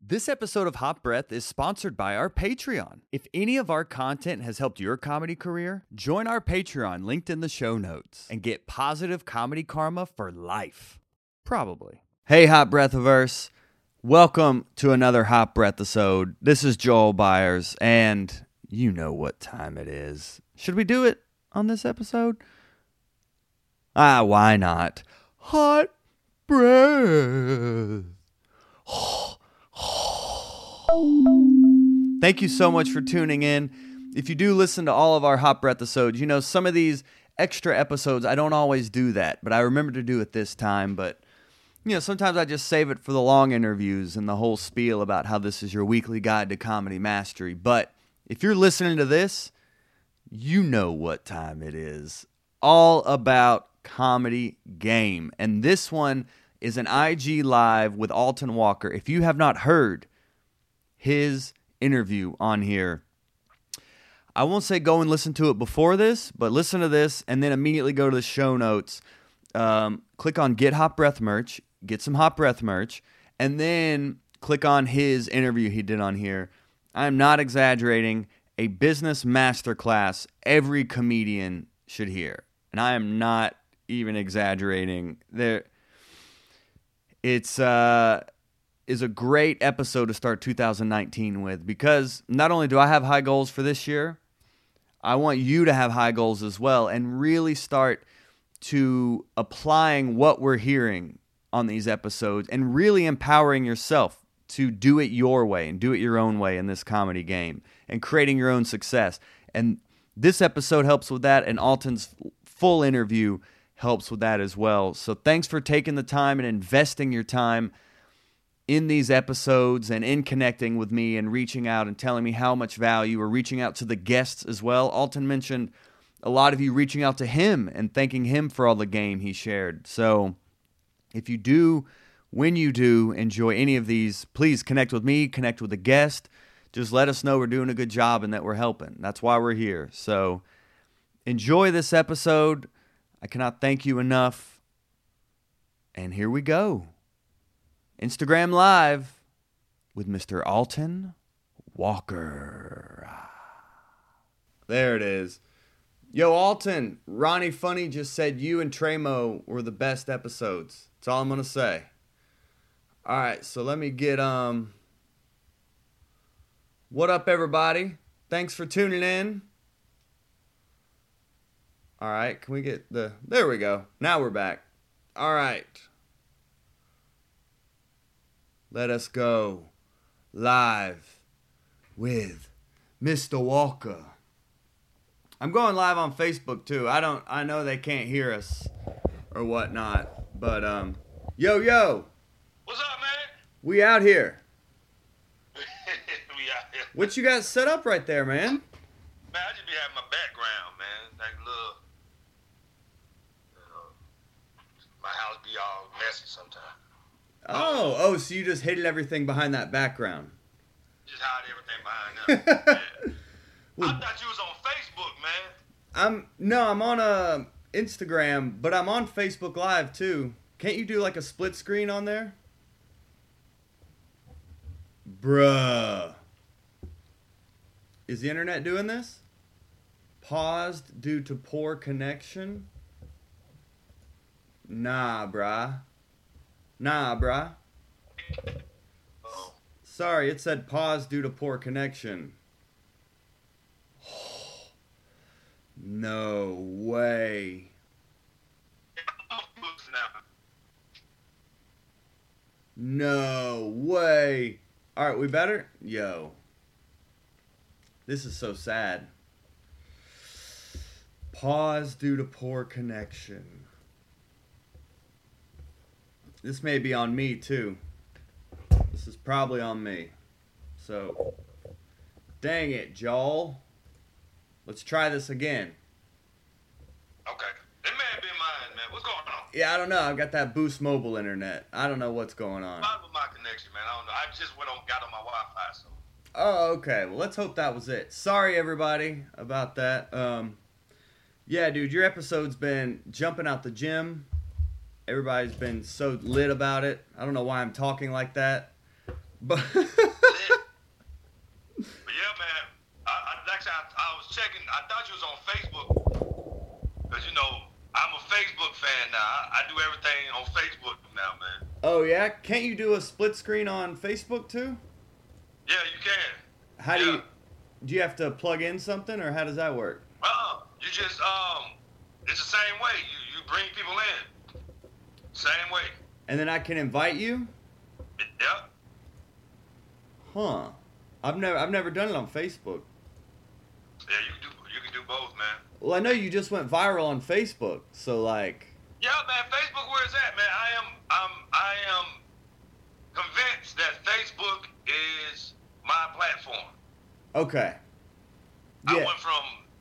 This episode of Hot Breath is sponsored by our Patreon. If any of our content has helped your comedy career, join our Patreon linked in the show notes and get positive comedy karma for life. Probably. Hey, Hot Breathiverse. Welcome to another Hot Breath episode. This is Joel Byers, and you know what time it is. Should we do it on this episode? Why not? Hot Breath. Thank you so much for tuning in. If you do listen to all of our Hot Breath episodes, you know some of these extra episodes, I don't always do that, but I remember to do it this time. But, you know, sometimes I just save it for the long interviews and the whole spiel about how this is your weekly guide to comedy mastery. But if you're listening to this, you know what time it is. All about comedy game. And this one is an IG Live with Alton Walker. If you have not heard his interview on here, I won't say go and listen to it before this, but listen to this and then immediately go to the show notes. Click on Get Hot Breath merch, get some Hot Breath merch, and then click on his interview he did on here. I'm not exaggerating. A business masterclass every comedian should hear. And I am not even exaggerating. It's is a great episode to start 2019 with, because not only do I have high goals for this year, I want you to have high goals as well and really start to applying what we're hearing on these episodes and really empowering yourself to do it your way and do it your own way in this comedy game and creating your own success. And this episode helps with that, and Alton's full interview helps with that as well. So thanks for taking the time and investing your time in these episodes and in connecting with me and reaching out and telling me how much value, or reaching out to the guests as well. Alton mentioned a lot of you reaching out to him and thanking him for all the game he shared. So if you do, when you do enjoy any of these, please connect with me, connect with the guest. Just let us know we're doing a good job and that we're helping. That's why we're here. So enjoy this episode. I cannot thank you enough. And here we go. Instagram Live with Mr. Alton Walker. There it is. Yo, Alton, Ronnie Funny just said you and Tremo were the best episodes. That's all I'm going to say. All right, so let me get, what up, everybody? Thanks for tuning in. All right, can we get there we go. Now we're back. All right. Let us go live with Mr. Walker. I'm going live on Facebook too. I know they can't hear us or whatnot, but yo. What's up, man? We out here. We out here. What you got set up right there, man? Man, I just be having my background, man. Like little, my house be all messy sometimes. Oh, so you just hid everything behind that background. Just hide everything behind that. Well, I thought you was on Facebook, man. I'm on Instagram, but I'm on Facebook Live too. Can't you do like a split screen on there? Bruh. Is the internet doing this? Paused due to poor connection? Nah, bruh. Oh. Sorry, it said pause due to poor connection. No way. No way. Alright, we better? Yo. This is so sad. Pause due to poor connection. This may be on me too. This is probably on me. So, dang it, Joel. Let's try this again. Okay. It may have been mine, man. What's going on? Yeah, I don't know. I've got that Boost mobile internet. I don't know what's going on. Mine was my connection, man. I don't know. I just got on my Wi-Fi, so. Oh, okay. Well, let's hope that was it. Sorry, everybody, about that. Yeah, dude, your episode's been jumping out the gym. Everybody's been so lit about it. I don't know why I'm talking like that. But But yeah, man. Actually, I was checking. I thought you was on Facebook because I'm a Facebook fan now. I do everything on Facebook now, man. oh yeah, can't you do a split screen on Facebook too? Yeah, you can. How Yeah. do you have to plug in something, or how does that work? You just it's the same way. You bring people in. Same way. And then I can invite you? Yep. Huh. I've never done it on Facebook. Yeah, you can do both, man. Well, I know you just went viral on Facebook, so like. Yeah, man. Facebook, where it's at, man. I am convinced that Facebook is my platform. Okay. I Yeah. went from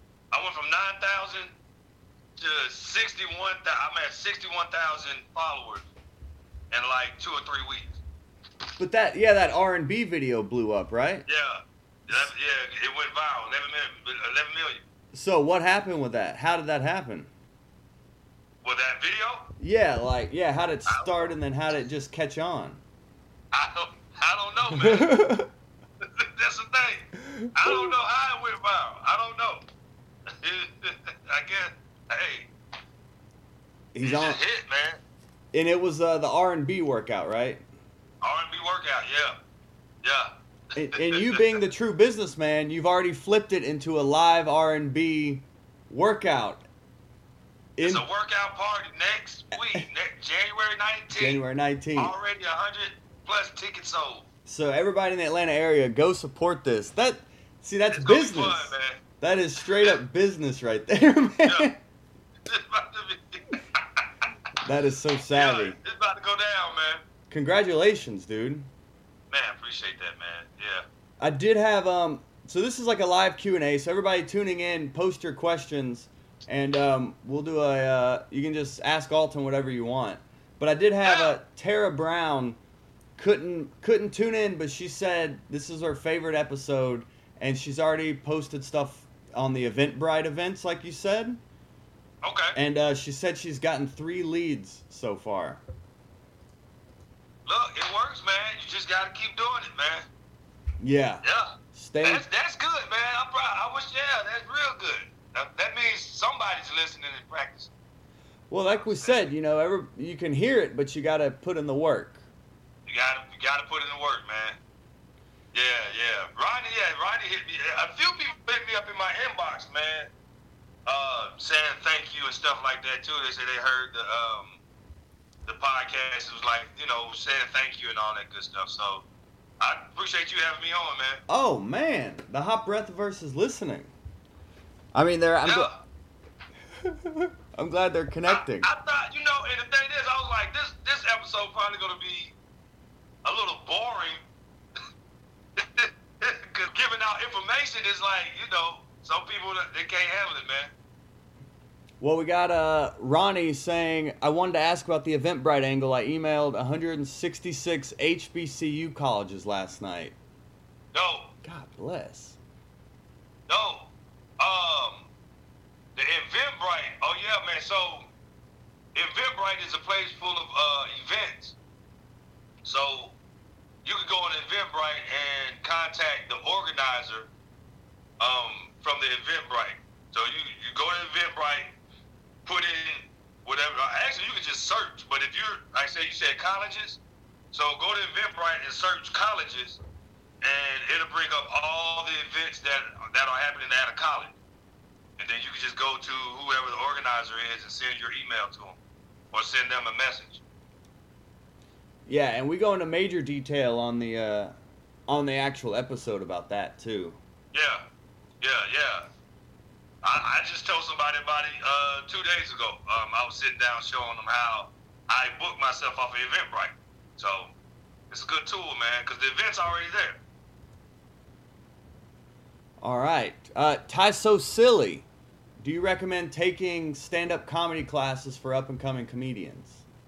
9,000 to 61,000. I'm at 61,000 followers in like 2 or 3 weeks. But that R&B video blew up, right? Yeah, it went viral. 11 million. So what happened with that? How did that happen? With that video, Yeah, how did it start and then how did it just catch on? I don't know, man. That's the thing. I don't know how it went viral. I don't know. I guess, hey, He's it on, just hit, man. and it was the R&B workout, right? R&B workout, yeah. And you being the true businessman, you've already flipped it into a live R&B workout. It's a workout party next week, January 19th. January 19th. Already 100 plus tickets sold. So everybody in the Atlanta area, go support this. That's It's gonna be business. fun, man. That is straight up business right there, man. Yeah. It's about to be. That is so Yeah, savvy. it's about to go down, man. Congratulations, dude. Man, appreciate that, man. Yeah. I did have so this is like a live Q&A, so everybody tuning in, post your questions, and we'll do you can just ask Alton whatever you want. But I did have Tara Brown couldn't tune in, but she said this is her favorite episode, and she's already posted stuff on the Eventbrite events, like you said. Okay. And she said she's gotten 3 leads so far. Look, it works, man. You just gotta keep doing it, man. Yeah. Yeah. Stay. That's good, man. I'm proud. I wish, that's real good. That means somebody's listening and practicing. Well, like we said, you can hear it, but you got to put in the work. You gotta put in the work, man. Yeah. Ronnie hit me. A few people hit me up in my inbox, man, saying thank you and stuff like that too. They said they heard the podcast. It was like, saying thank you and all that good stuff. So I appreciate you having me on, man. Oh man, the hot breath versus listening. I mean, I'm glad they're connecting. I thought, and the thing is, I was like, this episode probably gonna be a little boring. Because giving out information is like, some people, they can't handle it, man. Well, we got Ronnie saying, I wanted to ask about the Eventbrite angle. I emailed 166 HBCU colleges last night. No, God bless. no. The Eventbrite, oh yeah, man. So, Eventbrite is a place full of events. So, you can go on Eventbrite and contact the organizer from the Eventbrite. So you go to Eventbrite, put in whatever. Actually, you can just search. But if you're, like I said, you said colleges. So go to Eventbrite and search colleges, and it'll bring up all the events that are happening at a college. And then you can just go to whoever the organizer is and send your email to them, or send them a message. Yeah, and we go into major detail on the actual episode about that too. Yeah. I just told somebody about it 2 days ago. I was sitting down showing them how I booked myself off of Eventbrite. So it's a good tool, man, because the event's already there. All right. Ty So Silly, do you recommend taking stand-up comedy classes for up-and-coming comedians?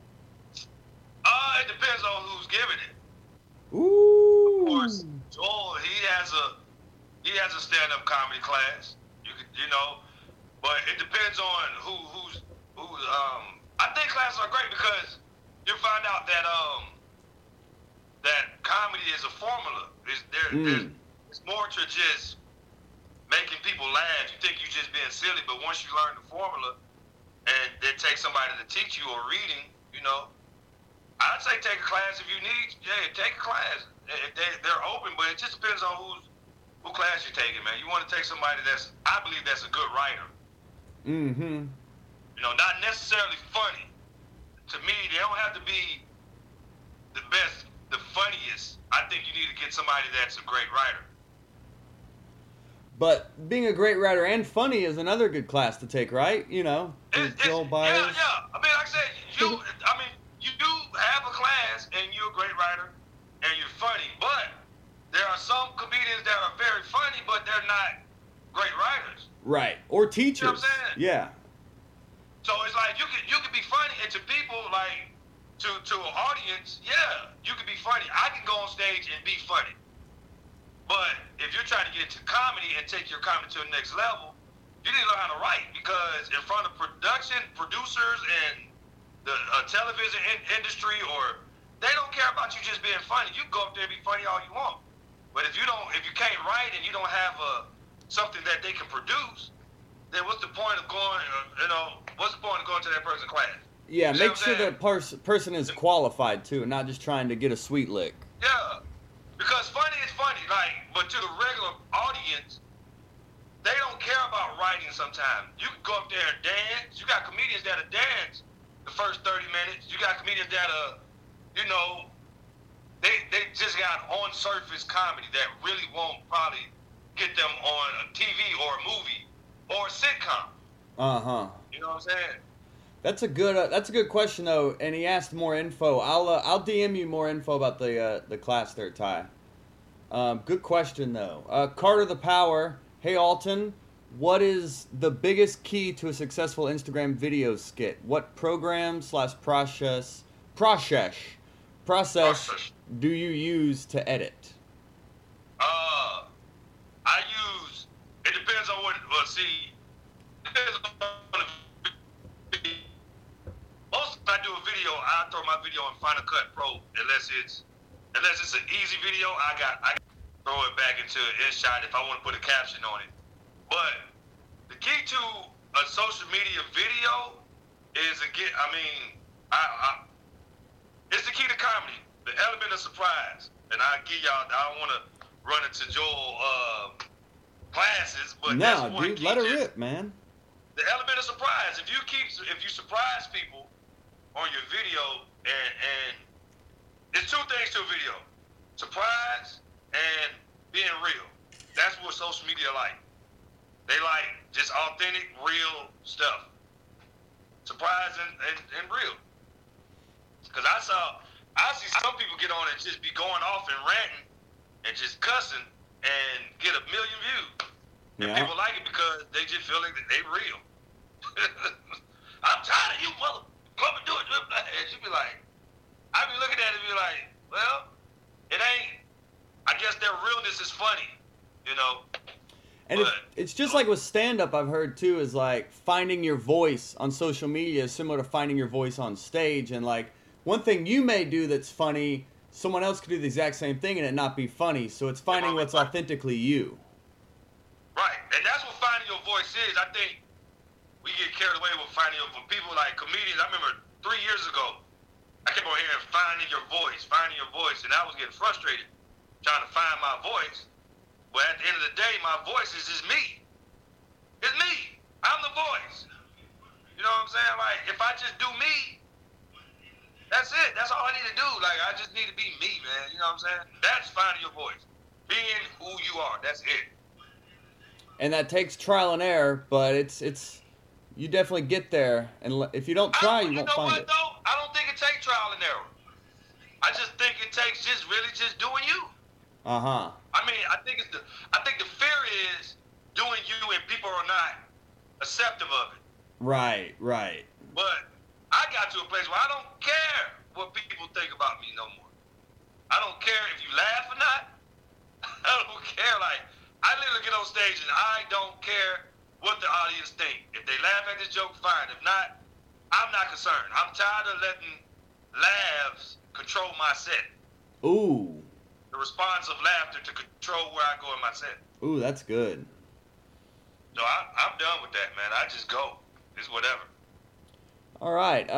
It depends on who's giving it. Ooh. Of course, Joel, he has a stand-up comedy class. But it depends on who's. I think classes are great because you find out that that comedy is a formula. It's more to just making people laugh. You think you're just being silly, but once you learn the formula and then take somebody to teach you or reading, you know, I'd say take a class if you need. Yeah, take a class. They're open, but it just depends on who class you're taking, man. You want to take somebody I believe that's a good writer. Mm-hmm. You know, not necessarily funny. To me, they don't have to be the best, the funniest. I think you need to get somebody that's a great writer. But being a great writer and funny is another good class to take, right? You know, Joel Byers. Yeah. I mean, like I said, you have a class and you're a great writer and you're funny, but there are some comedians that are very funny, but they're not great writers. Right. Or teachers. You know what I'm saying? Yeah. So it's like you can be funny, and to people, like to an audience, yeah, you can be funny. I can go on stage and be funny. But if you're trying to get into comedy and take your comedy to the next level, you need to learn how to write, because in front of production, producers, and the television industry, or they don't care about you just being funny. You can go up there and be funny all you want. But if you can't write and you don't have something that they can produce, then what's the point of going? What's the point of going to that person's class? Yeah, make sure that person is qualified too, and not just trying to get a sweet lick. Yeah, because funny is funny, but to the regular audience, they don't care about writing sometimes. You can go up there and dance. You got comedians that'll dance the first 30 minutes. You got comedians that'll, they just got on-surface comedy that really won't probably get them on a TV or a movie or a sitcom. Uh-huh. You know what I'm saying? That's a good question though, and he asked more info. I'll DM you more info about the class there, Ty. Good question though. Carter the Power. Hey Alton, what is the biggest key to a successful Instagram video skit? What program/process do you use to edit? It depends on depends on most if I do a video, I throw my video in Final Cut Pro unless it's an easy video. I throw it back into InShot if I want to put a caption on it. But the key to a social media video is it's the key to comedy, the element of surprise. And I don't want to run into Joel classes, but no, dude, let her rip, man. The element of surprise. If you surprise people on your video, and it's two things to a video: surprise and being real. That's what social media like. They like just authentic, real stuff. Surprise and real. Because I see some people get on and just be going off and ranting and just cussing and get 1 million views. And Yeah. people like it because they just feel like they real. I'm tired of you, mother. Come and do it. And she be like, I be looking at it and be like, well, it ain't. I guess their realness is funny, And it's just like with stand-up, I've heard too, is like finding your voice on social media is similar to finding your voice on stage. And like one thing you may do that's funny, someone else could do the exact same thing and it not be funny. So it's finding what's authentically you. Right, and that's what finding your voice is. I think we get carried away with finding people like comedians. I remember 3 years ago, I kept on hearing finding your voice, and I was getting frustrated trying to find my voice. But at the end of the day, my voice is just me. It's me. I'm the voice. You know what I'm saying? Like, if I just do me, that's it. That's all I need to do. Like, I just need to be me, man. You know what I'm saying? That's finding your voice. Being who you are. That's it. And that takes trial and error, but it's you definitely get there. And if you don't try, you won't find it. Though? I don't think it takes trial and error. I just think it takes just doing you. Uh-huh. I mean, I think the fear is doing you and people are not accepting of it. Right. But I got to a place where I don't care what people think about me no more. I don't care if you laugh or not. I don't care. Like, I literally get on stage and I don't care what the audience think. If they laugh at this joke, fine. If not, I'm not concerned. I'm tired of letting laughs control my set. Ooh. The response of laughter to control where I go in my set. Ooh, that's good. So I'm done with that, man. I just go. It's whatever. All right.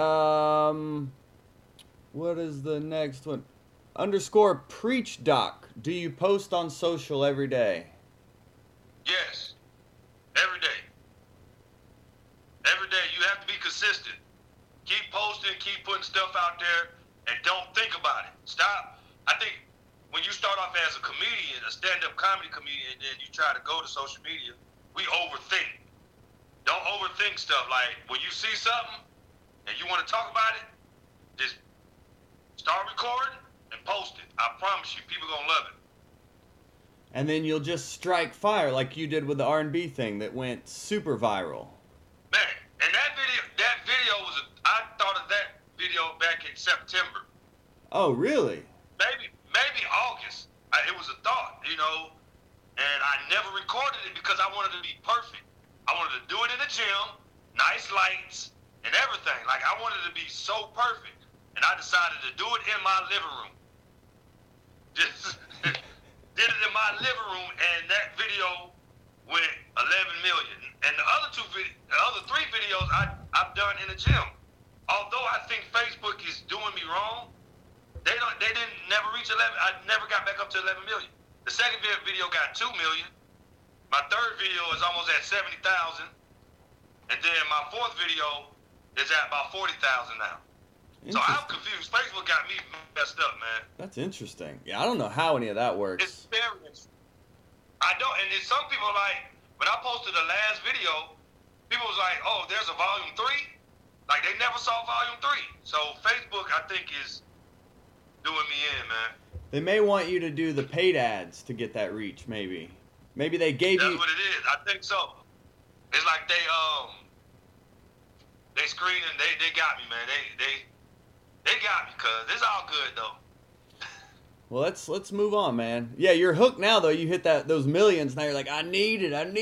What is the next one? _preach doc. Do you post on social every day? Yes. Every day. Every day. You have to be consistent. Keep posting, keep putting stuff out there, and don't think about it. Stop. I think when you start off as a comedian, a stand-up comedy comedian, and then you try to go to social media, we overthink. Don't overthink stuff. Like, when you see something and you want to talk about it, just start recording and post it. I promise you, people going to love it. And then you'll just strike fire like you did with the R&B thing that went super viral. Man, and that video was, I thought of that video back in September. Oh, really? Maybe August. It was a thought, you know, and I never recorded it because I wanted to be perfect. I wanted to do it in the gym, nice lights, and everything. Like, I wanted to be so perfect, and I decided to do it in my living room. Just did it in my living room, and that video went 11 million. And the other three videos I've done in the gym. Although I think Facebook is doing me wrong, they didn't never reach 11. I never got back up to 11 million. The second video got 2 million. My third video is almost at 70,000. And then my fourth video is at about 40,000 now. So I'm confused. Facebook got me messed up, man. That's interesting. Yeah, I don't know how any of that works. It's very interesting. I don't, and then some people like, when I posted the last video, people was like, oh, there's a volume 3? Like, they never saw volume 3. So Facebook, I think, is doing me in, man. They may want you to do the paid ads to get that reach, maybe. Maybe they gave That's you... what it is. I think so. It's like they screened and they got me, man. They got me, cuz. It's all good, though. Well, let's move on, man. Yeah, you're hooked now, though. You hit those millions. Now you're like, I need it. Man,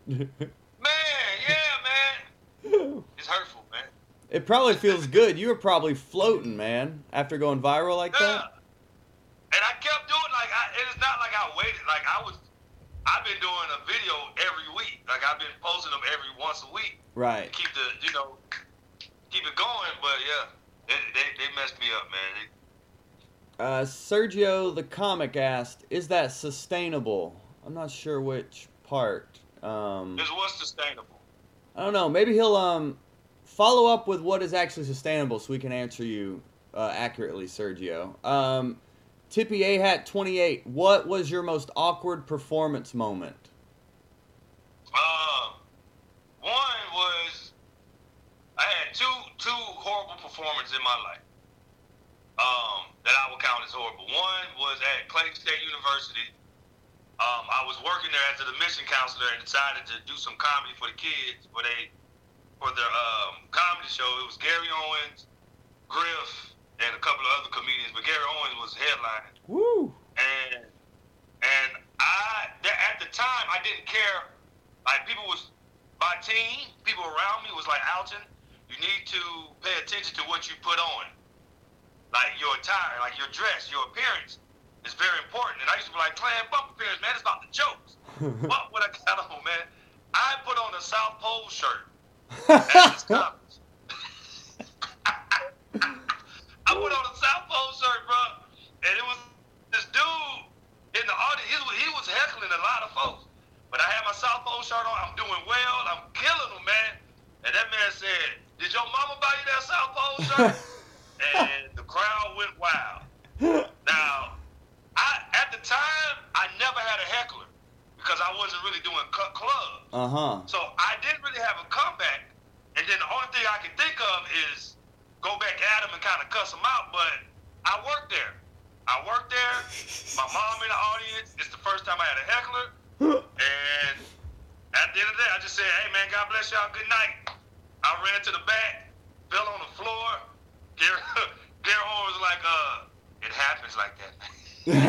yeah, man. It's hurtful, man. It probably feels good. You were probably floating, man, after going viral like that. And I kept doing, like, it's not like I waited. Like, I've been doing a video every week. Like, I've been posting them every once a week. Right. Keep it going. But, yeah, they messed me up, man. Sergio the comic asked, is that sustainable? I'm not sure which part. Is what's sustainable? I don't know. Maybe he'll follow up with what is actually sustainable so we can answer you accurately, Sergio. Tippy A-Hat 28, what was your most awkward performance moment? One was, I had two horrible performances in my life. That I would count as horrible. One was at Clay State University. I was working there as an admission counselor and decided to do some comedy for the kids for their comedy show. It was Gary Owens, Griff, and a couple of other comedians, but Gary Owens was headlining. Woo! And at the time I didn't care. Like, my team, people around me was like, Alton, you need to pay attention to what you put on. Like, your attire, like your dress, your appearance is very important. And I used to be like, playing bump appearance, man, it's about the jokes. What I got on, man? I put on a South Pole shirt at this conference. I put on a South Pole shirt, bro, and it was this dude in the audience. He was heckling a lot of folks. But I had my South Pole shirt on. I'm doing well. I'm killing them, man. And that man said, did your mama buy you that South Pole shirt? And the crowd went wild. Now, at the time, I never had a heckler because I wasn't really doing clubs. Uh-huh. So I didn't really have a comeback. And then the only thing I can think of is go back at him and kind of cuss him out. But I worked there. My mom in the audience. It's the first time I had a heckler. And at the end of the day, I just said, hey, man, God bless y'all. Good night. I ran to the back, fell on the floor. Gary Owens was like, it happens like that, man.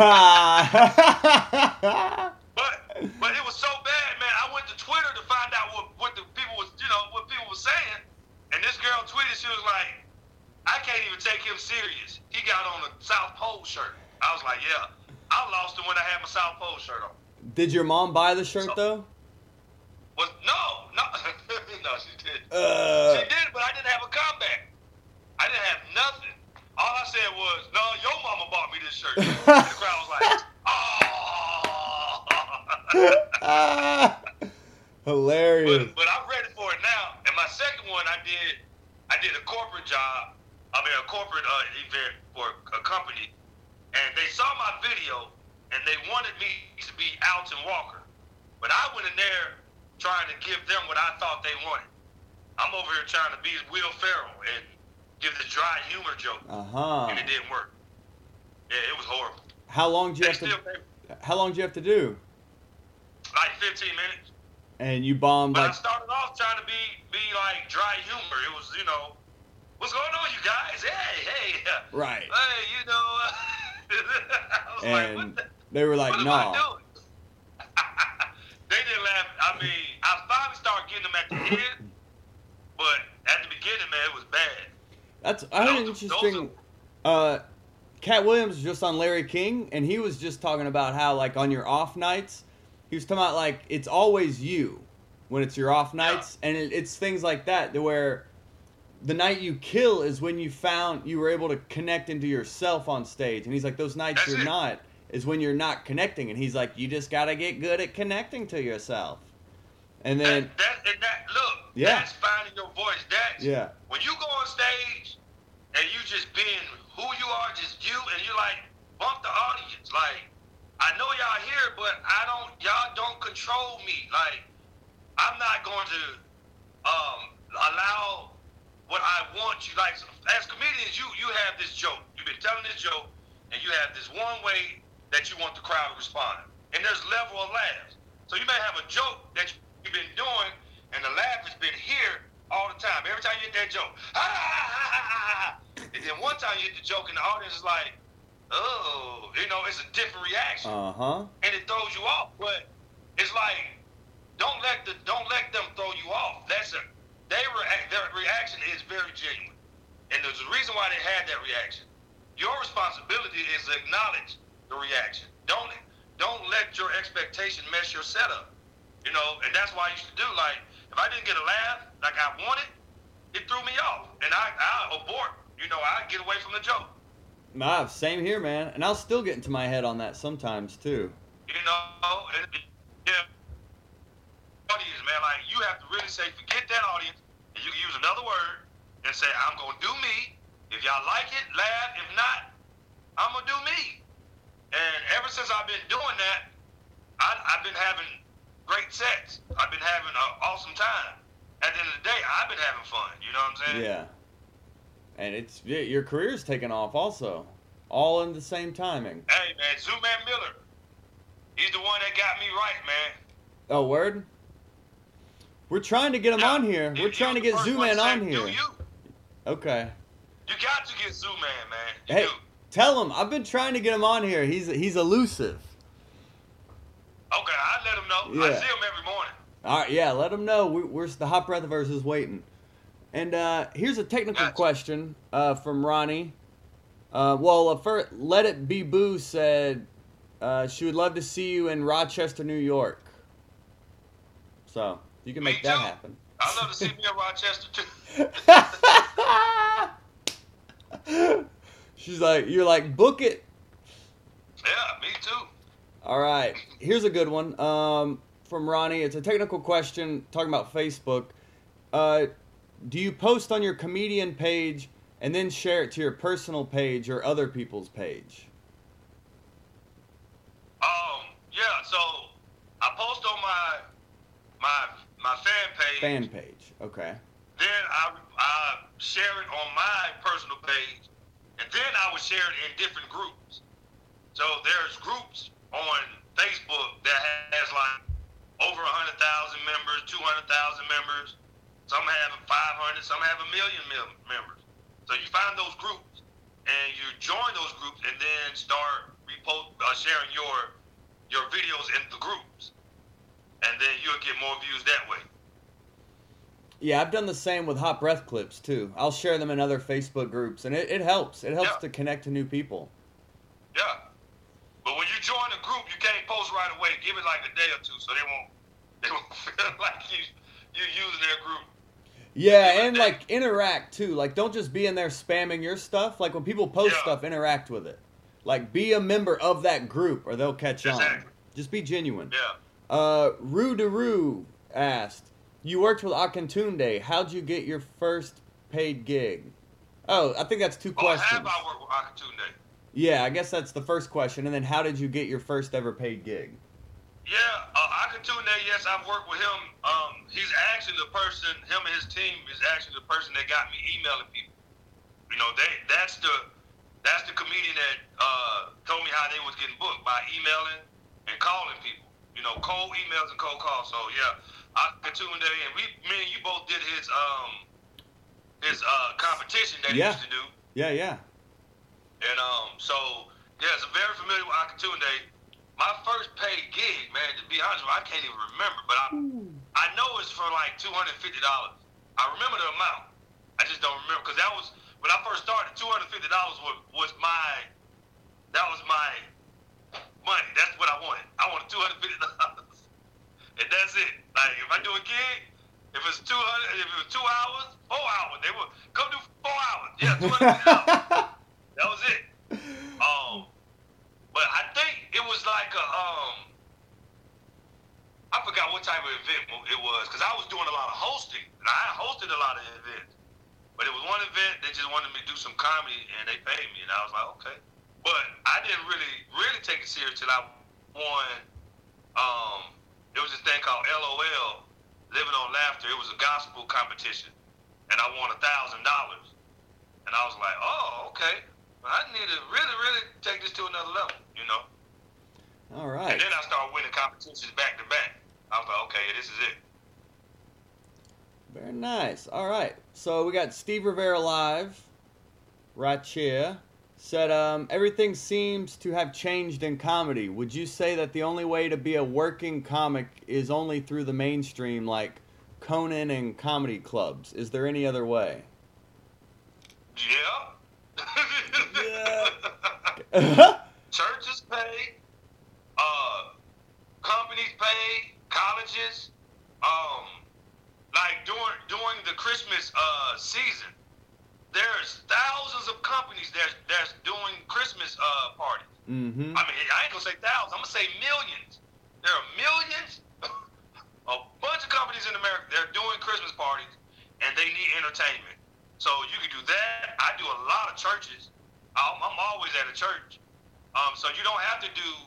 but it was so bad, man. I went to Twitter to find out what the people was, what people were saying. And this girl tweeted, she was like, I can't even take him serious. He got on a South Pole shirt. I was like, yeah. I lost it when I had my South Pole shirt on. Did your mom buy the shirt though? No, no, she didn't. She did, but I didn't have a comeback. I didn't have nothing. All I said was, no, your mama bought me this shirt. And the crowd was like, oh. Hilarious. But I'm ready for it now. And my second one, I did a corporate job. I mean, a corporate event for a company. And they saw my video, and they wanted me to be Alton Walker. But I went in there trying to give them what I thought they wanted. I'm over here trying to be Will Ferrell and give the dry humor joke. And it didn't work. Yeah, it was horrible. How long do you have to do? Like 15 minutes. And you bombed But I started off trying to be like dry humor. It was, what's going on, you guys? Hey. Right. Hey, I was and like, what they were like, what no. am I doing? They didn't laugh. I mean, I finally started getting them at the end, but at the beginning, man, it was bad. I heard interesting. Cat Williams was just on Larry King, and he was just talking about how, like, on your off nights, he was talking about, like, it's always you when it's your off nights, and it's things like that where the night you kill is when you were able to connect into yourself on stage. And he's like, those nights you're not is when you're not connecting. And he's like, you just got to get good at connecting to yourself. And then... That's finding your voice. Yeah. When you go on stage and you just being who you are, just you, and you like bump the audience. Like, I know y'all here, but y'all don't control me. Like, I'm not going to allow what I want you. Like, as comedians, you have this joke. You've been telling this joke, and you have this one way that you want the crowd to respond. And there's level of laughs. So you may have a joke that you've been doing, and the laugh has been here all the time. Every time you hit that joke, and then one time you hit the joke, and the audience is like, oh, it's a different reaction. And it throws you off. But it's like, don't let them throw you off. Their reaction is very genuine. And there's a reason why they had that reaction. Your responsibility is to acknowledge the reaction. Don't let your expectation mess your setup. And that's why I used to do, like, if I didn't get a laugh like I wanted, it threw me off. And I abort. I get away from the joke. Same here, man. And I'll still get into my head on that sometimes, too. Audience, man, like, you have to really say, forget that audience, and you can use another word and say, I'm going to do me. If y'all like it, laugh. If not, I'm going to do me. And ever since I've been doing that, I've been having great sets. I've been having an awesome time. At the end of the day, I've been having fun. You know what I'm saying? Yeah. And your career's taken off also. All in the same timing. Hey, man, Zooman Miller. He's the one that got me right, man. Oh, word? We're trying to get him on here. We're trying to get Zooman on here. Okay. You got to get Zooman, man. Hey, tell him. I've been trying to get him on here. He's elusive. Okay, I let him know. Yeah. I see him every morning. All right, yeah, let him know. We're the Hot Breathiverse is waiting. And here's a technical question from Ronnie. First, Let It Be Boo said she would love to see you in Rochester, New York. So, you can make that happen. I'd love to see me in Rochester, too. You're like, book it. Yeah, me too. All right. Here's a good one from Ronnie. It's a technical question talking about Facebook. Do you post on your comedian page and then share it to your personal page or other people's page? Yeah, so I post on my fan page. Okay. Then I share it on my personal page, and then I would share it in different groups. So there's groups on Facebook that has like over 100,000 members, 200,000 members. Some have 500, some have 1 million members. So you find those groups, and you join those groups, and then start sharing your videos in the groups, and then you'll get more views that way. Yeah, I've done the same with Hot Breath clips too. I'll share them in other Facebook groups, and it helps. It helps to connect to new people. Yeah. can't post right away. Give it like a day or two, so they won't feel like you using their group. Yeah, and like interact too. Like don't just be in there spamming your stuff. Like when people post stuff, interact with it. Like be a member of that group, or they'll catch on. Just be genuine. Yeah. Rue DeRue asked, "You worked with Akintunde. How'd you get your first paid gig?" Oh, I think that's two questions. Have I worked with Akintunde? Yeah, I guess that's the first question. And then how did you get your first ever paid gig? Yeah, Akintunde, yes, I've worked with him. He's actually the person, him and his team is actually the person that got me emailing people. You know, that's the comedian that told me how they was getting booked by emailing and calling people. You know, cold emails and cold calls. So yeah, Akintunde, and me and you both did his competition that he used to do. Yeah, yeah. And so yeah, it's very familiar with Akintunde. My first paid gig, man, to be honest with you, I can't even remember, but I know it's for like $250. I remember the amount. I just don't remember, because that was when I first started. $250 was my money. That's what I wanted. I wanted $250, and that's it. Like if I do a gig, if it's 200, if it was 2 hours, 4 hours, they would come do 4 hours. Yeah, $250. That was it. But I think it was like I forgot what type of event it was, because I was doing a lot of hosting, and I hosted a lot of events. But it was one event, they just wanted me to do some comedy, and they paid me, and I was like, okay. But I didn't really take it serious till I won. It was this thing called LOL, Living on Laughter. It was a gospel competition, and I won $1,000. And I was like, oh, okay. I need to really take this to another level, you know? All right. And then I started winning competitions back to back. I was like, okay, this is it. Very nice. All right. So we got Steve Rivera Live right here. Said, everything seems to have changed in comedy. Would you say that the only way to be a working comic is only through the mainstream, like Conan and comedy clubs? Is there any other way? Yeah. Churches pay, companies pay, colleges, like during the Christmas season, there's thousands of companies that's doing Christmas parties. Mm-hmm. I mean, I ain't gonna say thousands, I'm gonna say millions. There are millions, a bunch of companies in America, they're doing Christmas parties, and they need entertainment. So you can do that. I do a lot of churches. I'm always at a church. So you don't have to do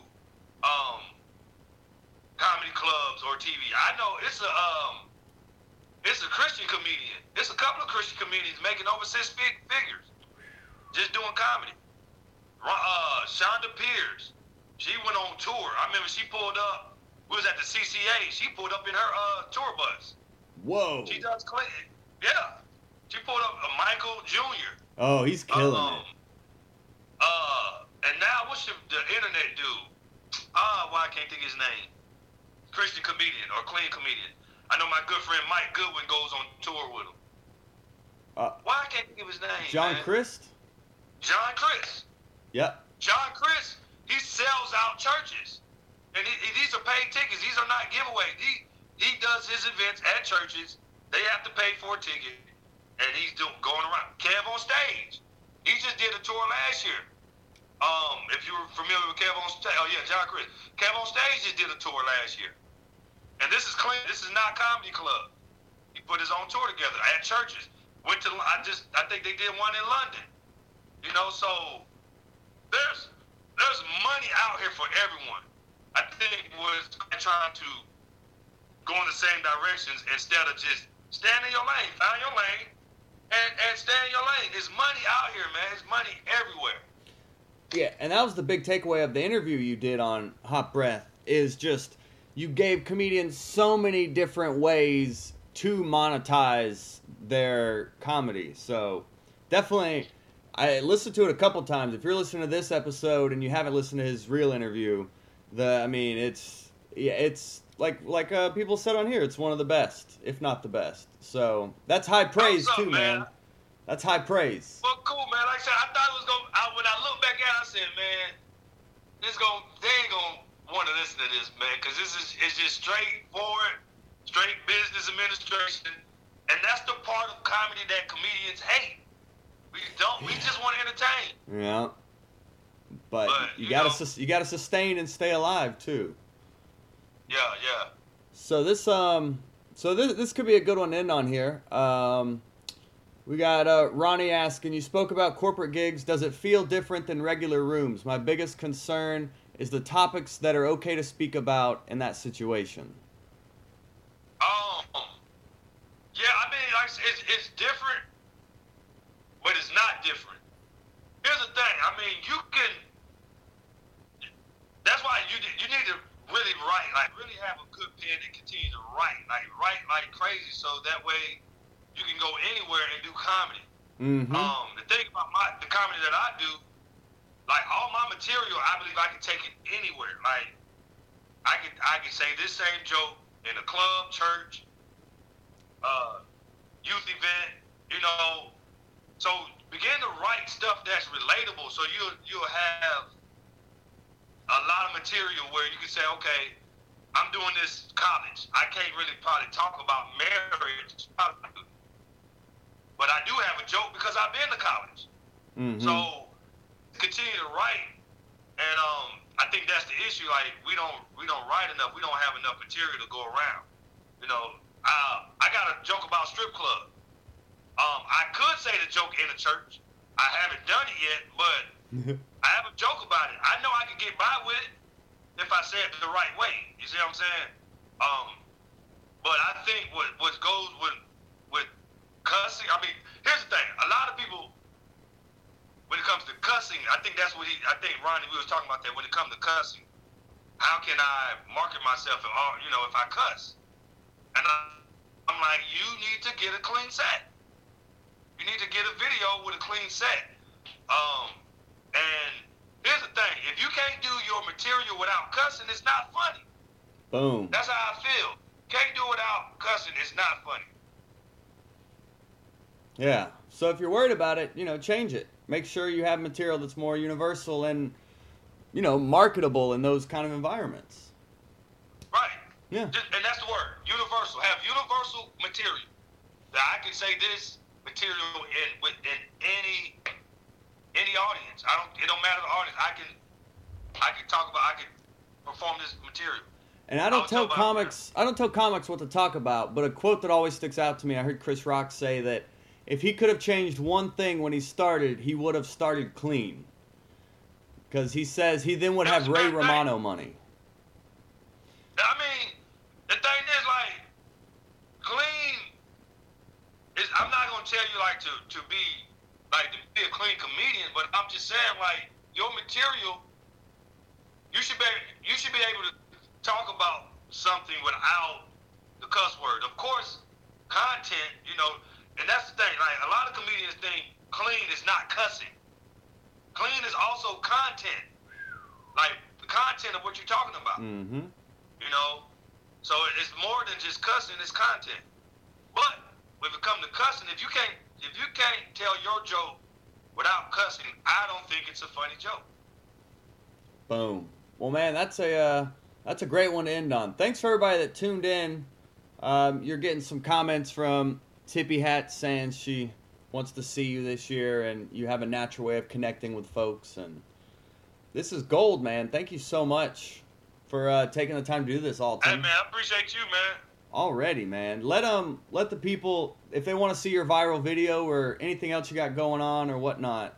comedy clubs or TV. I know it's a Christian comedian. It's a couple of Christian comedians making over 6 figures just doing comedy. Shonda Pierce, she went on tour. I remember she pulled up. We was at the CCA. She pulled up in her tour bus. Whoa. She does Clinton. Yeah. She pulled up Michael Jr. Oh, he's killing it. And now what's the internet dude? Why I can't think of his name. Christian comedian or clean comedian. I know my good friend Mike Goodwin goes on tour with him. Why I can't think of his name? John Crist? John Crist. Yep. John Crist, he sells out churches. And these are paid tickets. These are not giveaways. He does his events at churches. They have to pay for a ticket. And he's going around. Kev on Stage. He just did a tour last year. If you're familiar with Kev on Stage. Oh, yeah, John Crist. Kev on Stage just did a tour last year. And this is clean. This is not comedy club. He put his own tour together at churches. I think they did one in London. You know, so there's money out here for everyone. I think we're trying to go in the same directions instead of just stand in your lane, find your lane, and stay in your lane. There's money out here, man. There's money everywhere. Yeah, and that was the big takeaway of the interview you did on Hot Breath, is just you gave comedians so many different ways to monetize their comedy. So definitely, I listened to it a couple times. If you're listening to this episode and you haven't listened to his real interview, it's like people said on here, it's one of the best, if not the best. So that's high praise too, man. That's high praise. Well, cool, man. Like I said, I thought it was when I look back at it, I said, man, they ain't gonna want to listen to this, man, because it's just straightforward, straight business administration, and that's the part of comedy that comedians hate. We just want to entertain. Yeah. But you gotta sustain and stay alive too. Yeah. So this could be a good one to end on here. We got Ronnie asking, you spoke about corporate gigs. Does it feel different than regular rooms? My biggest concern is the topics that are okay to speak about in that situation. Yeah, I mean, like it's different, but it's not different. Here's the thing. I mean, you can. That's why you need to really write, like really have a good pen and continue to write like crazy, so that way you can go anywhere and do comedy. Mm-hmm. The thing about the comedy that I do, like all my material, I believe I can take it anywhere. Like I can say this same joke in a club, church, youth event, you know. So begin to write stuff that's relatable, so you'll have a lot of material where you can say, okay, I'm doing this college. I can't really probably talk about marriage, but I do have a joke because I've been to college. Mm-hmm. So continue to write, and I think that's the issue. Like we don't write enough. We don't have enough material to go around. You know, I got a joke about strip club. I could say the joke in a church. I haven't done it yet, but I have a joke about it. I know I can get by with it if I say it the right way. You see what I'm saying? But I think what goes with cussing. I mean, here's the thing. A lot of people, when it comes to cussing, I think that's what I think Ronnie, we was talking about that. When it comes to cussing, how can I market myself? If I cuss, and I'm like, you need to get a clean set. You need to get a video with a clean set. And here's the thing. If you can't do your material without cussing, it's not funny. Boom. That's how I feel. Can't do it without cussing, it's not funny. Yeah. So if you're worried about it, change it. Make sure you have material that's more universal and, marketable in those kind of environments. Right. Yeah. And that's the word. Universal. Have universal material. That I can say this material in any audience. It don't matter the audience. I can perform this material. And I don't tell comics what to talk about, but a quote that always sticks out to me, I heard Chris Rock say that if he could have changed one thing when he started, he would have started clean. Because he says he then would have Ray Romano money. I mean, the thing is, like, clean is, I'm not going to tell you, like, to be a clean comedian, but I'm just saying, like, your material, you should be able to talk about something without the cuss word. Of course, content, and that's the thing. Like, a lot of comedians think clean is not cussing. Clean is also content. Like, the content of what you're talking about. Mm-hmm. So it's more than just cussing, it's content. But when it comes to cussing, if you can't tell your joke without cussing, I don't think it's a funny joke. Boom. Well, man, that's a great one to end on. Thanks for everybody that tuned in. You're getting some comments from Tippy Hat saying she wants to see you this year, and you have a natural way of connecting with folks. And this is gold, man. Thank you so much for taking the time to do this all the time. Hey, man, I appreciate you, man. Already, man. Let the people, if they want to see your viral video or anything else you got going on or whatnot,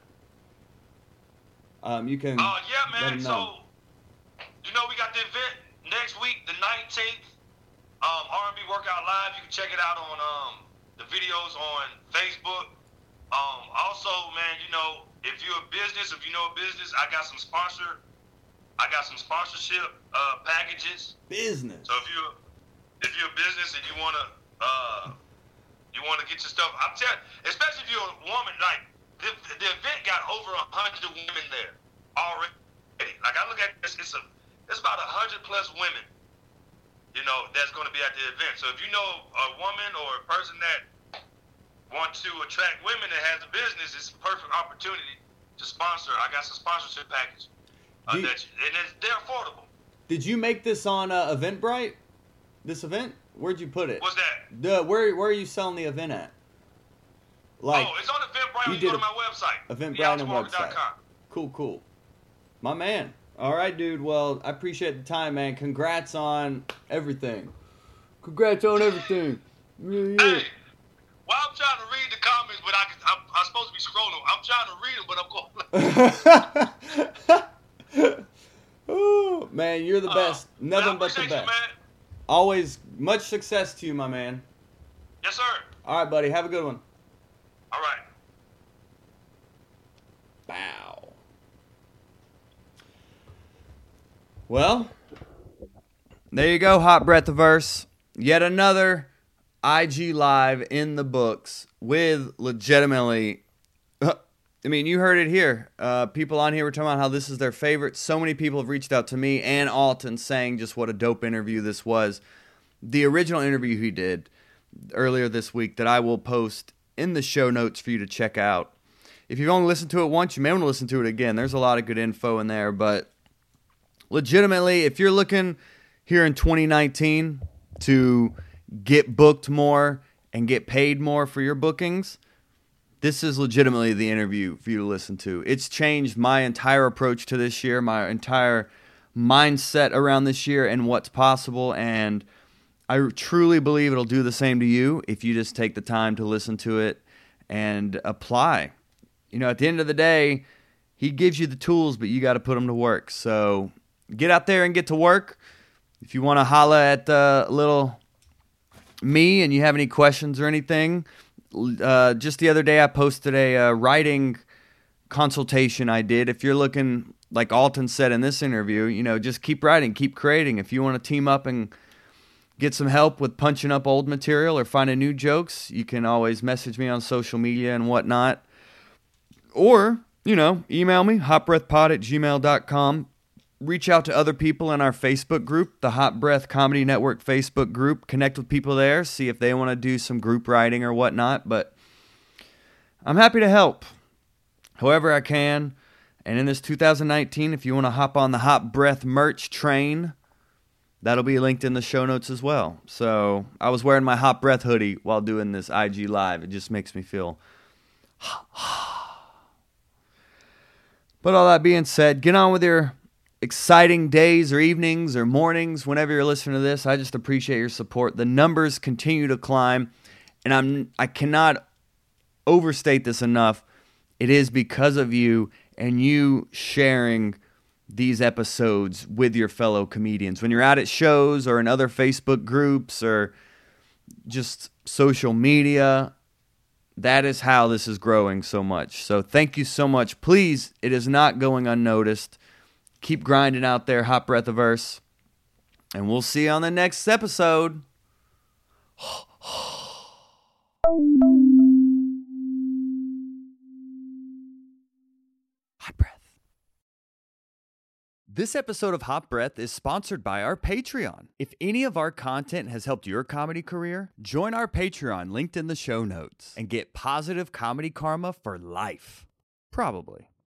you can. Yeah, man. Let them know. So, we got the event next week, the 19th. R&B Workout Live. You can check it out on the videos on Facebook. Also, man, if you're a business, if you know a business, I got some sponsorship packages. Business. So if you're a business and you wanna get your stuff, I'm telling you, especially if you're a woman, like the event got over 100 women there already. Like I look at this, it's about 100 plus women, that's going to be at the event. So if you know a woman or a person that wants to attract women that has a business, it's a perfect opportunity to sponsor. I got some sponsorship package. And they're affordable. Did you make this on Eventbrite? This event? Where'd you put it? What's that? Where are you selling the event at? Like, it's on Eventbrite. You go to my website. Eventbrite and website. Cool. My man. All right, dude. Well, I appreciate the time, man. Congrats on everything. Hey, well, I'm trying to read the comments, but I'm supposed to be scrolling. I'm trying to read them, but I'm going. Oh, man, you're the best. Nothing but the best. You, man. Always much success to you, my man. Yes, sir. All right, buddy. Have a good one. All right. Bow. Well, there you go, Hot Breathiverse. Yet another IG Live in the books with legitimately, I mean, you heard it here. People on here were talking about how this is their favorite. So many people have reached out to me and Alton saying just what a dope interview this was. The original interview he did earlier this week that I will post in the show notes for you to check out. If you've only listened to it once, you may want to listen to it again. There's a lot of good info in there, but legitimately, if you're looking here in 2019 to get booked more and get paid more for your bookings, this is legitimately the interview for you to listen to. It's changed my entire approach to this year, my entire mindset around this year and what's possible, and I truly believe it'll do the same to you if you just take the time to listen to it and apply. You know, at the end of the day, he gives you the tools, but you got to put them to work. So get out there and get to work. If you want to holla at little me and you have any questions or anything, just the other day I posted a writing consultation I did. If you're looking, like Alton said in this interview, you know, just keep writing, keep creating. If you want to team up and get some help with punching up old material or finding new jokes, you can always message me on social media and whatnot. Or, you know, email me, hotbreathpod@gmail.com. Reach out to other people in our Facebook group, the Hot Breath Comedy Network Facebook group. Connect with people there, see if they want to do some group writing or whatnot. But I'm happy to help however I can. And in this 2019, if you want to hop on the Hot Breath merch train, that'll be linked in the show notes as well. So I was wearing my Hot Breath hoodie while doing this IG Live. It just makes me feel... But all that being said, get on with your exciting days or evenings or mornings whenever you're listening to this. I just appreciate your support. The numbers continue to climb, and I cannot overstate this enough. It is because of you and you sharing these episodes with your fellow comedians. When you're out at shows or in other Facebook groups or just social media, that is how this is growing so much. So thank you so much. Please, it is not going unnoticed. Keep grinding out there, Hot Breathiverse. And we'll see you on the next episode. Hot Breath. This episode of Hot Breath is sponsored by our Patreon. If any of our content has helped your comedy career, join our Patreon linked in the show notes and get positive comedy karma for life. Probably.